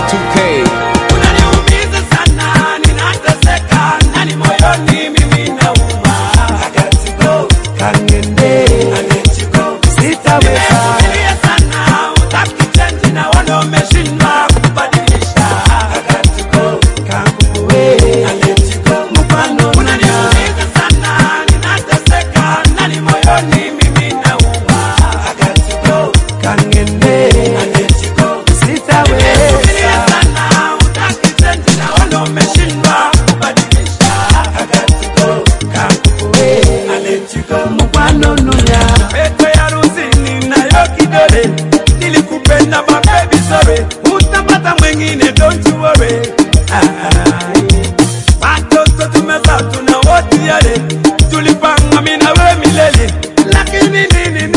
2K. Unaniumiza sana, ninateseka, nani moyoni mimi nauma. I got to go, kangende, I let you go, sitaweza. Nimevumilia sana, utaki change na wana umeshindwa kubadilisha. I got to go, kanguwe, I let you go, mfano. Unaniumiza sana, ninateseka, nani moyoni mimi nauma. I got to go, kangende, I let you go, sitaweza. Nilikupenda my baby sorry, utapata mwingine don't you worry. Watoto tumezaa tuna wote yale, tulipanga mimi na wewe milele, lakini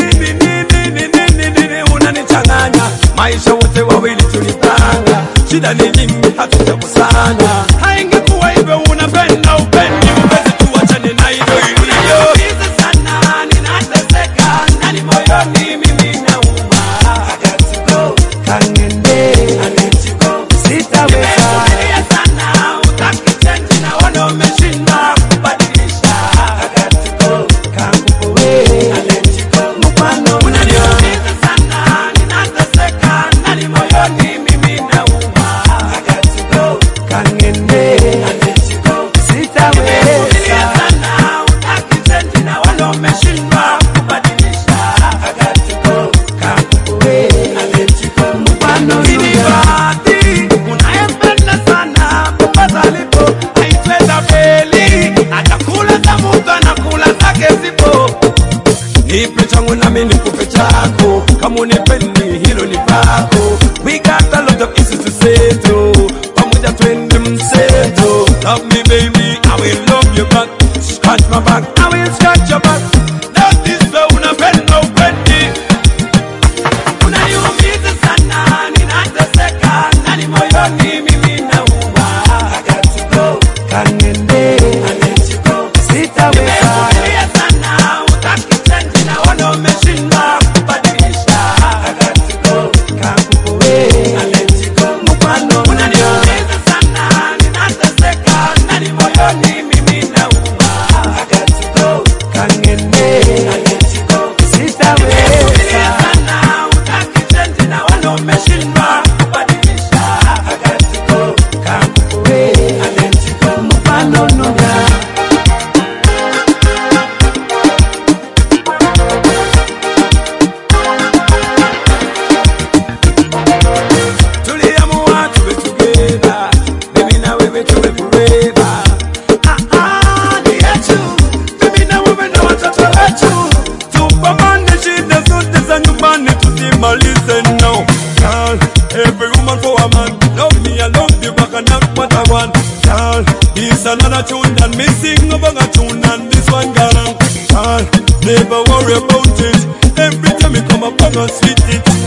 nini unanichanganya. Maisha wote wawili tulipanga, shida ni nyingi hatutakusanya. Haingekuwa hivyo unapenda upendi uwezi tuachane na hilo hilo. Unaniumiza sana, ninateseka, nani moyoni mimi nauma. I got to go, kangende, I let you go, sitaweza. Nimevumilia sana, utaki change na wana umeshindwa kubadilisha. I got to go, kanguwe, I let you go, mfano. Unaniumiza sana, ninateseka, nani moyoni mimi nauma. I got to go, kangende, I let you go, sitaweza. Nimevumilia sana, utaki change na wana umeshindwa kubadilisha. I got to go, kanguwe, I let you go, mfano. Inibati, unayempenda sana, popote alipo, haitweza feli. Atakula za mtu anakula zake zipo. Nipe changu nami nikupe chako, kama unipendi hilo ni pako. We got a lot of issues to settle, pamoja twende mseto. Love me baby, I will love you back. Scratch my back, I will scratch your back. That is where unapenda upendi. Unaniumiza sana, ninateseka, nani moyoni mimi nauma. I got to go, kangende, I let you go, sitaweza. Nimevumilia sana, utaki change na wana umeshindwa kubadilisha. I got to go, kanguwe, I let you go, mfano. Unaniumiza sana, ninateseka, nani moyoni mimi nauma. I got to go, kangende, I let you go, sitaweza. Nimevumilia sana, utaki change na wana umeshindwa kubadilisha. I got to go, kanguwe, I let you go, mfano nuga. Tuliamua tuwe together, mimi na wewe tuwe forever. Ni yetu, mimi na wewe na watoto wetu. Tupambane shida zote za nyumbani tusimalize now. Girl, every woman for a man. Love me, I love you back and that's what I want. Girl, this another tune than me sing over a tune and this one girl. Girl, never worry about it. Every time you come up, I'm gonna sweet it.